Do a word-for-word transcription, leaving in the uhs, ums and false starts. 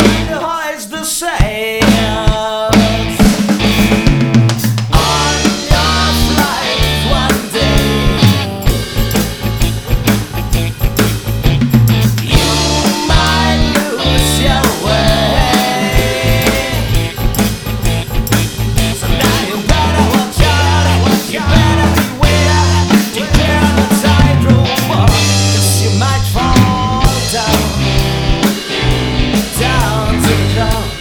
the highs the same. On your flight one day, you might lose your way. So now you better watch out, you better beware. Take care of the tightrope walk, 'cause you might fall down, down to the ground.